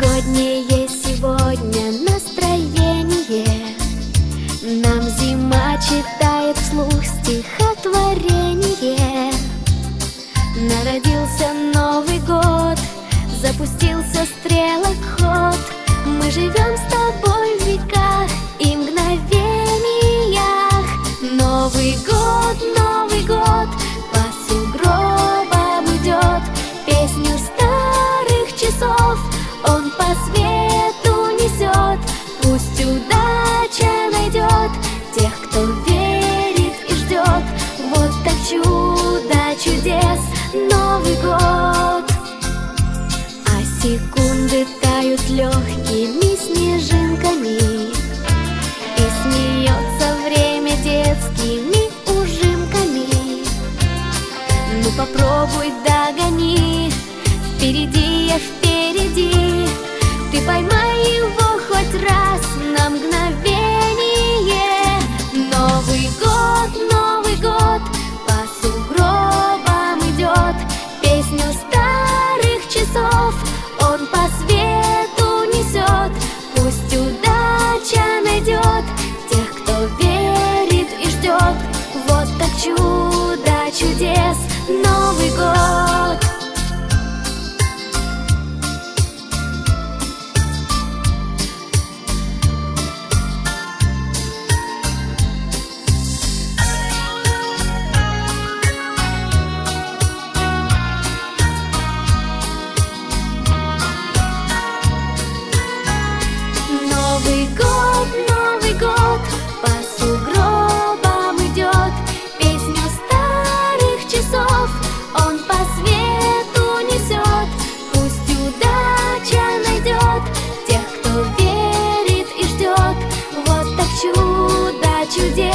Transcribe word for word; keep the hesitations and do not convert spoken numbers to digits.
Новогоднее сегодня настроение. Нам зима читает вслух стихотворение. Народился Новый год, запустился стрелок ход. Мы живем с тобой в веках и мгновениях. Новый год, Новый год по сугробам идет. Песню старых часов он по свету несет. Пусть удача найдет тех, кто верит и ждет. Вот так чудо чудес Новый год. А секунды тают легкими снежинками, и смеется время детскими ужимками. Ну попробуй догони, впереди я впереди. Ты поймай его хоть раз на мгновение. Новый год, Новый год по сугробам идет. Песню старых часов он по свету несет. Пусть удача найдет тех, кто верит и ждет. Вот так чудо чудес Новый год. Новый год, Новый год по сугробам идет. Песню старых часов он по свету несет. Пусть удача найдет тех, кто верит и ждет. Вот так чудо чудес